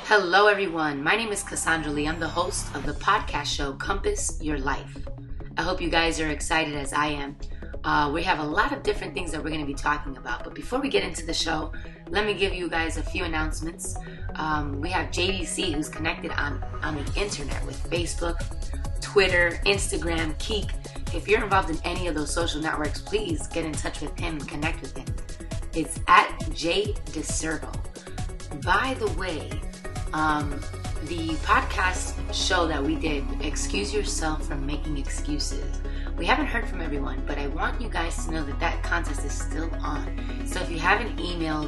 Hello, everyone. My name is Cassandra Lee. I'm the host of the podcast show Compass Your Life. I hope you guys are excited as I am. We have a lot of different things that we're going to be talking about. But before we get into the show, let me give you guys a few announcements. We have JDC, who's connected on the internet with Facebook, Twitter, Instagram, Keek. If you're involved in any of those social networks, please get in touch with him and connect with him. It's at J DeCervo. By the way, the podcast show that we did, Excuse Yourself from Making Excuses, we haven't heard from everyone, but I want you guys to know that contest is still on. So if you haven't emailed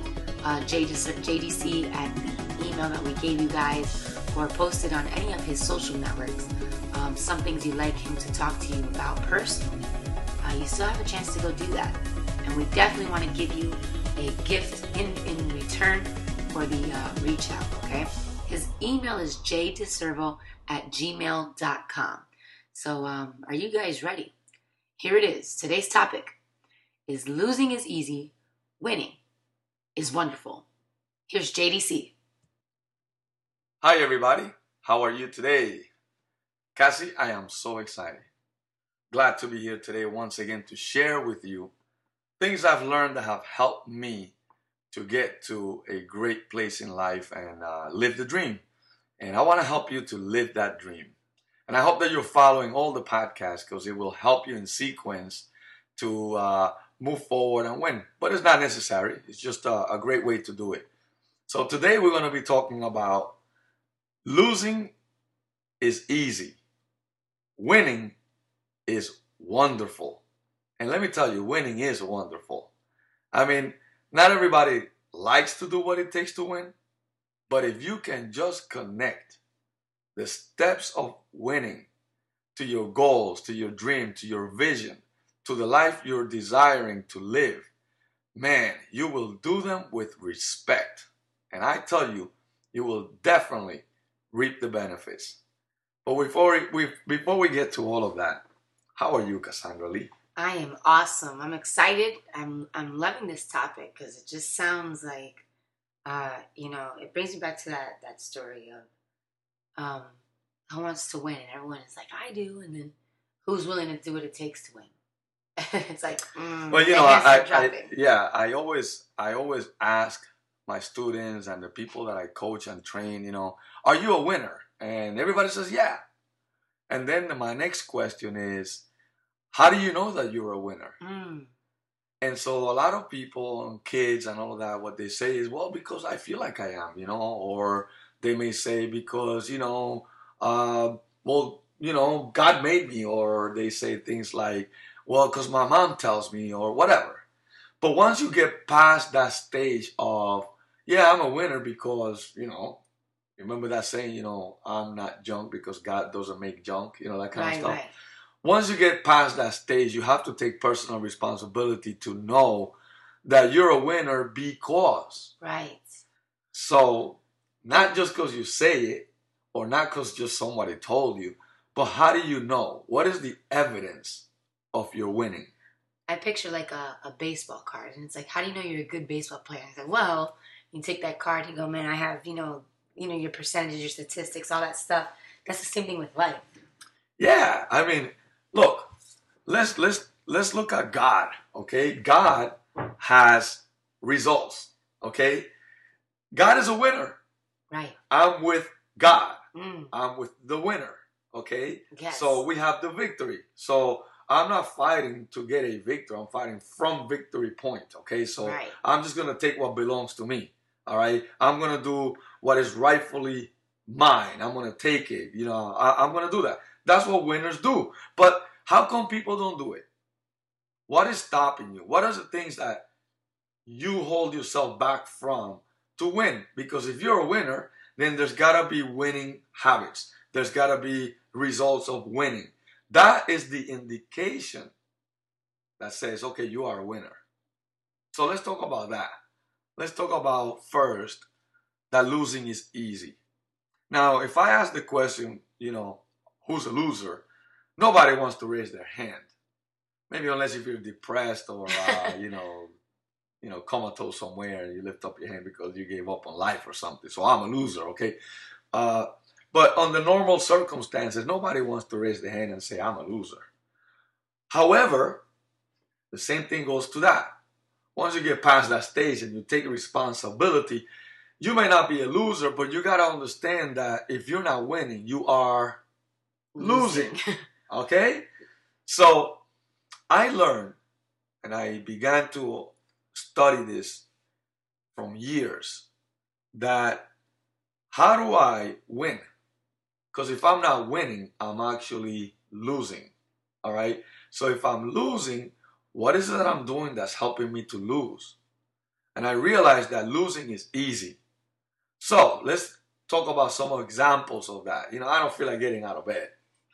JDC at the email that we gave you guys, or posted on any of his social networks, some things you'd like him to talk to you about personally, you still have a chance to go do that. And we definitely want to give you a gift in return for the reach out, okay? His email is jdecervo@gmail.com. So are you guys ready? Here it is. Today's topic is losing is easy, winning is wonderful. Here's JDC. Hi everybody, how are you today? Cassie, I am so excited. Glad to be here today once again to share with you things I've learned that have helped me to get to a great place in life and live the dream. And I want to help you to live that dream. And I hope that you're following all the podcasts because it will help you in sequence to move forward and win. But it's not necessary. It's just a great way to do it. So today we're going to be talking about losing is easy. Winning is wonderful. And let me tell you, winning is wonderful. I mean, not everybody likes to do what it takes to win, but if you can just connect the steps of winning to your goals, to your dream, to your vision, to the life you're desiring to live, man, you will do them with respect. And I tell you, you will definitely reap the benefits. But before we get to all of that, how are you, Cassandra Lee? I am awesome. I'm excited. I'm loving this topic because it just sounds like, it brings me back to that story of who wants to win, and everyone is like, I do, and then who's willing to do what it takes to win? It's like, well, I always ask my students and the people that I coach and train, are you a winner? And everybody says, yeah. And then my next question is, how do you know that you're a winner? And so a lot of people, kids and all of that, what they say is, well, because I feel like I am, or they may say because, God made me, or they say things like, well, because my mom tells me, or whatever. But once you get past that stage of, yeah, I'm a winner because, remember that saying, I'm not junk because God doesn't make junk, that kind of stuff. Right. Once you get past that stage, you have to take personal responsibility to know that you're a winner because. Right. So, not just because you say it, or not because just somebody told you, but how do you know? What is the evidence of your winning? I picture like a baseball card, and it's like, how do you know you're a good baseball player? I said, well, you take that card and you go, man, I have, your percentages, your statistics, all that stuff. That's the same thing with life. Yeah, I mean, look, let's look at God, okay? God has results, okay? God is a winner. Right. I'm with God. I'm with the winner, okay? Yes. So we have the victory. So I'm not fighting to get a victory. I'm fighting from victory point, okay? So right. I'm just going to take what belongs to me, all right? I'm going to do what is rightfully mine. I'm going to take it, I'm going to do that. That's what winners do. But how come people don't do it? What is stopping you? What are the things that you hold yourself back from to win? Because if you're a winner, then there's got to be winning habits. There's got to be results of winning. That is the indication that says, okay, you are a winner. So let's talk about that. Let's talk about first that losing is easy. Now, if I ask the question, who's a loser? Nobody wants to raise their hand. Maybe unless if you're depressed or, comatose somewhere and you lift up your hand because you gave up on life or something. So I'm a loser, okay? But under normal circumstances, nobody wants to raise their hand and say, I'm a loser. However, the same thing goes to that. Once you get past that stage and you take responsibility, you may not be a loser, but you got to understand that if you're not winning, you are losing. Okay? So I learned, and I began to study this from years, that how do I win? Because if I'm not winning, I'm actually losing. All right? So if I'm losing, what is it that I'm doing that's helping me to lose? And I realized that losing is easy. So let's talk about some examples of that. I don't feel like getting out of bed.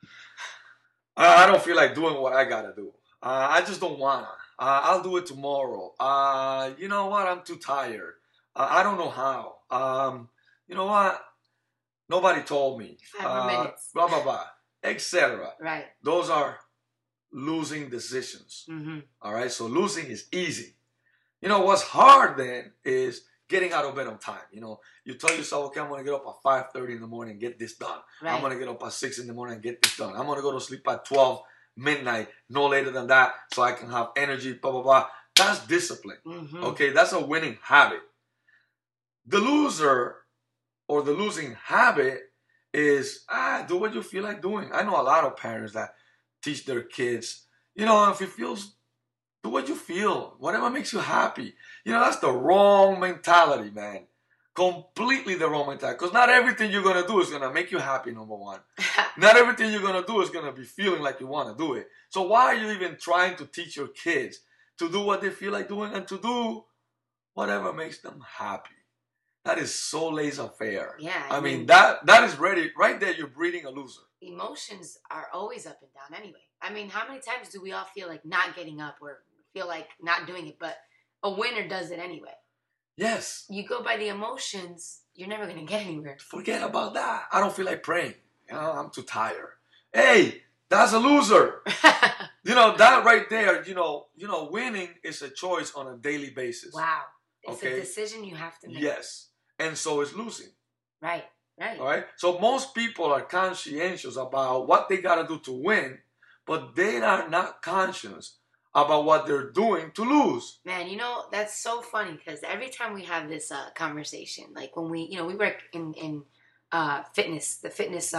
I don't feel like doing what I gotta do. I just don't wanna. I'll do it tomorrow. You know what? I'm too tired. I don't know how. You know what? Nobody told me. 5 more minutes. Blah, blah, blah, etc. Right. Those are losing decisions. Mm-hmm. All right? So losing is easy. What's hard then is getting out of bed on time. You tell yourself, okay, I'm going to get up at 5:30 in the morning and get this done. Right. I'm going to get up at 6 in the morning and get this done. I'm going to go to sleep at 12 midnight, no later than that, so I can have energy, blah, blah, blah. That's discipline. Mm-hmm. Okay, that's a winning habit. The loser or the losing habit is, do what you feel like doing. I know a lot of parents that teach their kids, if it feels, do what you feel, whatever makes you happy. That's the wrong mentality, man. Completely the wrong mentality. Because not everything you're going to do is going to make you happy, number one. Not everything you're going to do is going to be feeling like you want to do it. So why are you even trying to teach your kids to do what they feel like doing and to do whatever makes them happy? That is so laissez-faire. Yeah. I mean, that is ready. Right there, you're breeding a loser. Emotions are always up and down anyway. I mean, how many times do we all feel like not getting up or feel like not doing it, but a winner does it anyway? Yes. You go by the emotions, you're never going to get anywhere. Forget about that. I don't feel like praying. I'm too tired. Hey, that's a loser. That right there, winning is a choice on a daily basis. Wow. It's a decision you have to make. Yes. And so is losing. Right. All right? So most people are conscientious about what they got to do to win, but they are not conscious about what they're doing to lose. Man, that's so funny because every time we have this conversation, like when we work in fitness, the fitness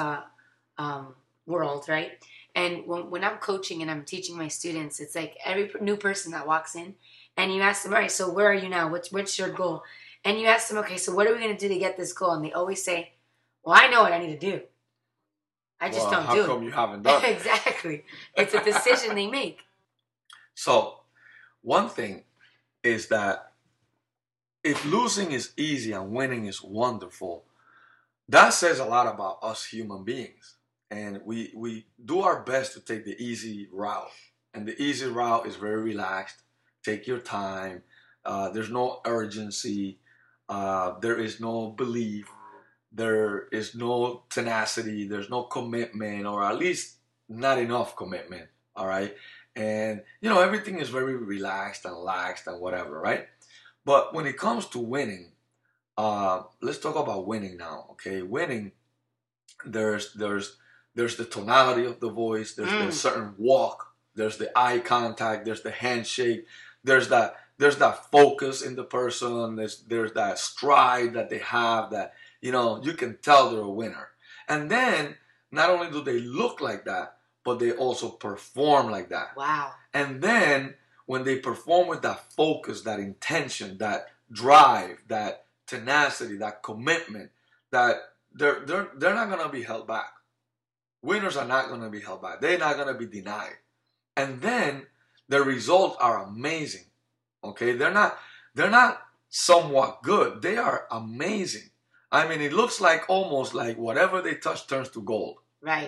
world, right? And when I'm coaching and I'm teaching my students, it's like every new person that walks in and you ask them, all right, so where are you now? What's your goal? And you ask them, okay, so what are we going to do to get this goal? And they always say, well, I know what I need to do. I just don't do it. How come you haven't done it? Exactly. It's a decision they make. So, one thing is that if losing is easy and winning is wonderful, that says a lot about us human beings. And we do our best to take the easy route. And the easy route is very relaxed. Take your time. There's no urgency. There is no belief. There is no tenacity. There's no commitment, or at least not enough commitment. All right. And, everything is very relaxed and laxed and whatever, right? But when it comes to winning, let's talk about winning now, okay? Winning, there's the tonality of the voice, there's the certain walk, there's the eye contact, there's the handshake, there's that focus in the person, there's that stride that they have that, you can tell they're a winner. And then, not only do they look like that, but they also perform like that. Wow. And then when they perform with that focus, that intention, that drive, that tenacity, that commitment, that they're not going to be held back. Winners are not going to be held back. They're not going to be denied. And then the results are amazing. Okay? They're not somewhat good. They are amazing. I mean, it looks like almost like whatever they touch turns to gold. Right.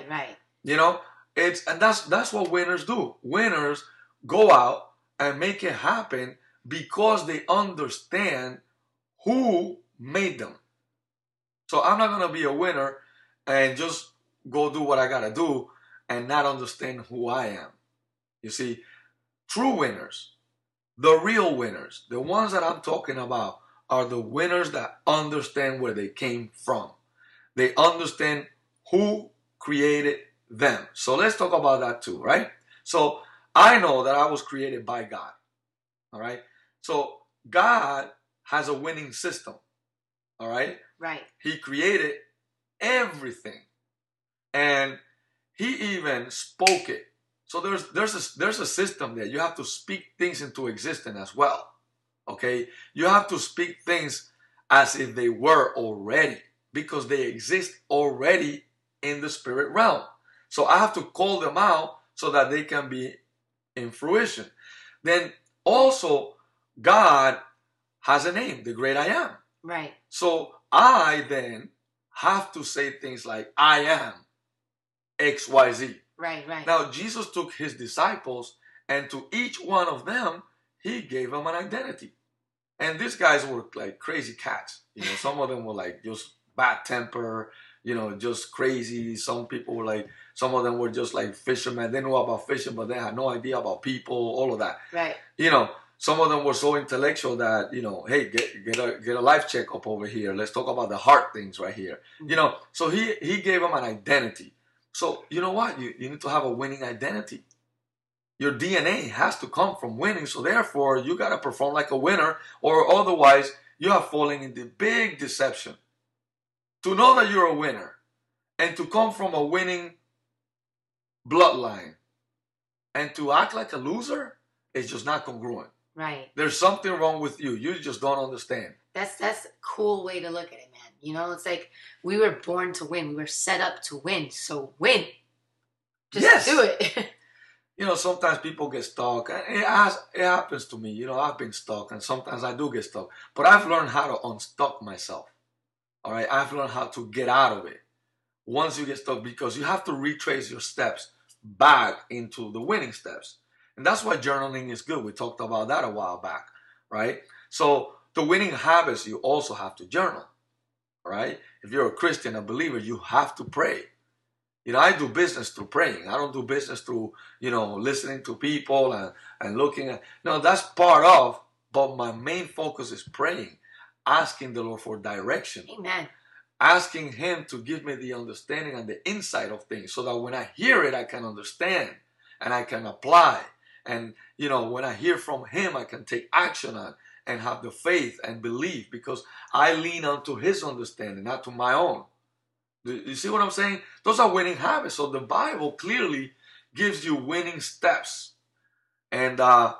And that's what winners do. Winners go out and make it happen because they understand who made them. So I'm not going to be a winner and just go do what I got to do and not understand who I am. You see, true winners, The real winners, the ones that I'm talking about, are the winners that understand where they came from. They understand who created them. So let's talk about that too, right? So I know that I was created by God. All right. So God has a winning system. All right. Right. He created everything, and He even spoke it. So there's a system there. You have to speak things into existence as well. Okay. You have to speak things as if they were already, because they exist already in the spirit realm. So I have to call them out so that they can be in fruition. Then also, God has a name, the great I am. Right. So I then have to say things like, I am XYZ. Right, right. Now, Jesus took his disciples, and to each one of them, he gave them an identity. And these guys were like crazy cats. Some of them were like just bad temper, just crazy. Some people were like, some of them were just like fishermen. They knew about fishing, but they had no idea about people, all of that. Right. Some of them were so intellectual that, hey, get a life checkup over here. Let's talk about the heart things right here. So he gave them an identity. So you know what? You need to have a winning identity. Your DNA has to come from winning. So therefore, you got to perform like a winner, or otherwise you are falling into big deception. To know that you're a winner and to come from a winning bloodline and to act like a loser is just not congruent. Right. There's something wrong with you. You just don't understand. That's a cool way to look at it, man. It's like we were born to win. We were set up to win. So win. Just do it. Sometimes people get stuck. It happens to me. I've been stuck, and sometimes I do get stuck. But I've learned how to unstuck myself. All right? I've learned how to get out of it once you get stuck, because you have to retrace your steps back into the winning steps. And that's why journaling is good. We talked about that a while back, right? So the winning habits, you also have to journal, right? If you're a Christian, a believer, you have to pray. I do business through praying. I don't do business through, listening to people and looking at. No, that's part of, but my main focus is praying, asking the Lord for direction. Amen. Asking Him to give me the understanding and the insight of things, so that when I hear it, I can understand and I can apply. And, when I hear from Him, I can take action on and have the faith and belief, because I lean onto His understanding, not to my own. You see what I'm saying? Those are winning habits. So the Bible clearly gives you winning steps. And, I'm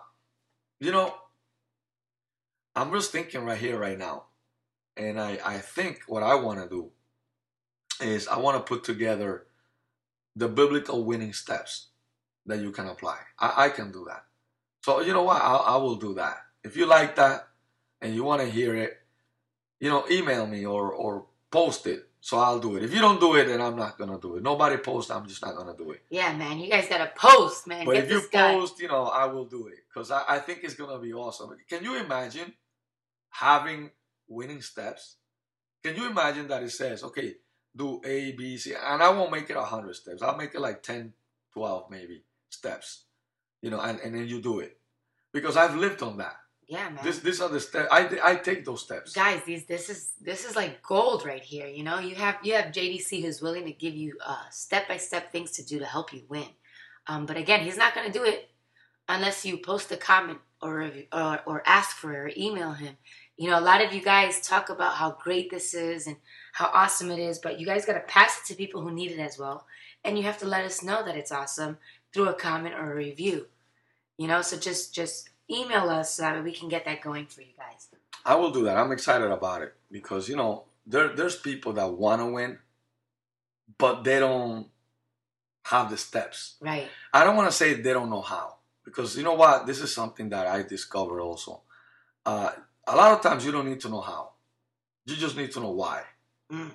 just thinking right here, right now. And I think what I want to do is I want to put together the biblical winning steps that you can apply. I can do that. So you know what? I will do that. If you like that and you want to hear it, email me or post it. So I'll do it. If you don't do it, then I'm not going to do it. Nobody posts, I'm just not going to do it. Yeah, man. You guys got to post, man. But if you post, I will do it. Because I think it's going to be awesome. Can you imagine having winning steps? Can you imagine that it says, okay, do A, B, C, and I won't make it 100 steps. I'll make it like 10, 12 maybe steps, and then you do it. Because I've lived on that. Yeah, man. These are the steps. I take those steps. Guys, this is like gold right here. You have JDC who's willing to give you step-by-step things to do to help you win. But again, he's not going to do it unless you post a comment or ask for it or email him. A lot of you guys talk about how great this is and how awesome it is, but you guys got to pass it to people who need it as well. And you have to let us know that it's awesome through a comment or a review. So just email us so that we can get that going for you guys. I will do that. I'm excited about it because, there's people that want to win, but they don't have the steps. Right. I don't want to say they don't know how, because you know what? This is something that I discovered also. A lot of times you don't need to know how. You just need to know why. Mm.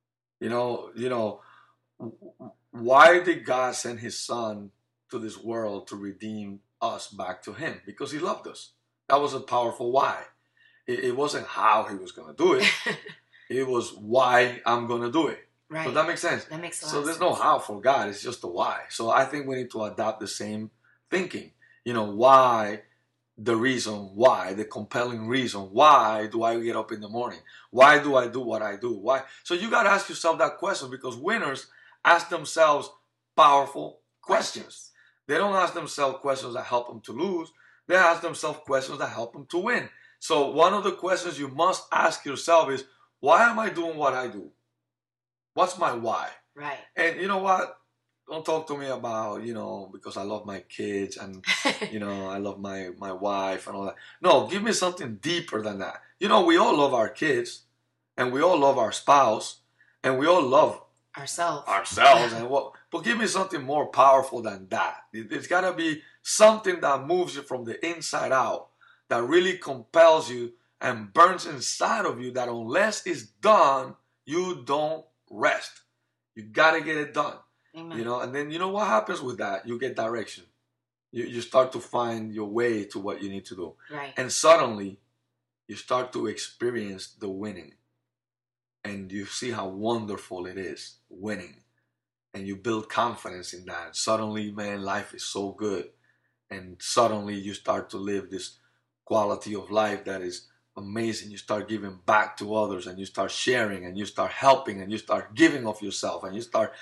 Why did God send His Son to this world to redeem us back to Him? Because He loved us. That was a powerful why. It wasn't how He was going to do it. It was why I'm going to do it. Right. So that makes sense. That makes a lot So of there's sense. no how for God. It's just the why. So I think we need to adopt the same thinking. Why the reason why, the compelling reason why do I get up in the morning? Why do I do what I do? Why? So you got to ask yourself that question, because winners ask themselves powerful questions. They don't ask themselves questions that help them to lose. They ask themselves questions that help them to win. So one of the questions you must ask yourself is, why am I doing what I do? What's my why? Right. And you know what? Don't talk to me about, because I love my kids and, I love my wife and all that. No, give me something deeper than that. We all love our kids, and we all love our spouse, and we all love ourselves. But give me something more powerful than that. It's got to be something that moves you from the inside out, that really compels you and burns inside of you, that unless it's done, you don't rest. You got to get it done. Amen. And then what happens with that? You get direction. You start to find your way to what you need to do. Right. And suddenly, you start to experience the winning. And you see how wonderful it is, winning. And you build confidence in that. And suddenly, man, life is so good. And suddenly, you start to live this quality of life that is amazing. You start giving back to others, and you start sharing, and you start helping, and you start giving of yourself, and you start,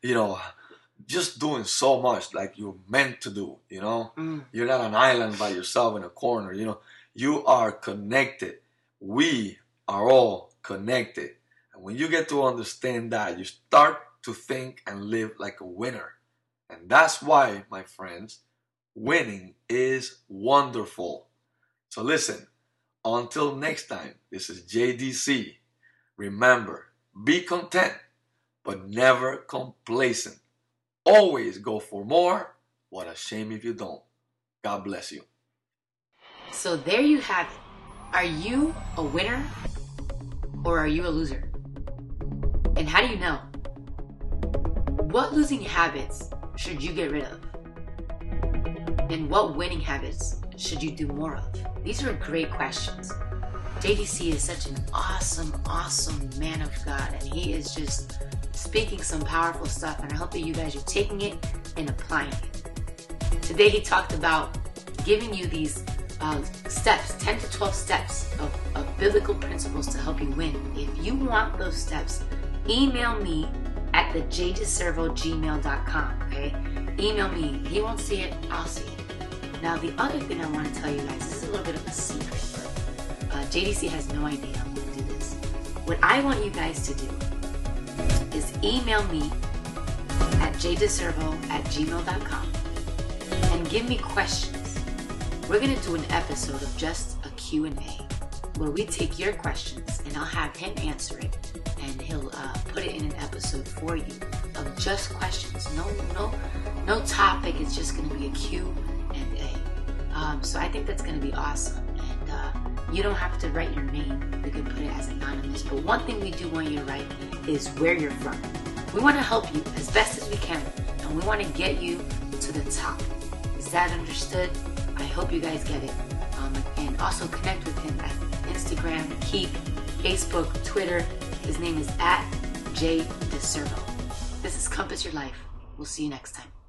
just doing so much like you're meant to do. You're not an island by yourself in a corner. You are connected. We are all connected. And when you get to understand that, you start to think and live like a winner. And that's why, my friends, winning is wonderful. So listen, until next time, this is JDC. Remember, be content, but never complacent. Always go for more. What a shame if you don't. God bless you. So there you have it. Are you a winner or are you a loser? And how do you know? What losing habits should you get rid of? And what winning habits should you do more of? These are great questions. JDC is such an awesome man of God, and he is just speaking some powerful stuff, and I hope that you guys are taking it and applying it. Today he talked about giving you these steps, 10 to 12 steps of biblical principles to help you win. If you want those steps, email me at thejdeservo@gmail.com, okay? Email me. He won't see it, I'll see it. Now, the other thing I want to tell you guys, this is a little bit of a secret, but JDC has no idea I'm going to do this. What I want you guys to do is email me at jdeservo@gmail.com and give me questions. We're going to do an episode of just a Q&A where we take your questions and I'll have him answer it, and he'll put it in an episode for you of just questions. No topic. It's just going to be a Q&A. So I think that's going to be awesome. And you don't have to write your name. You can put it as anonymous. But one thing we do want you to write is where you're from. We want to help you as best as we can, and we want to get you to the top. Is that understood? I hope you guys get it. And also connect with him at Instagram, Keep, Facebook, Twitter. His name is @JDeServo. This is Compass Your Life. We'll see you next time.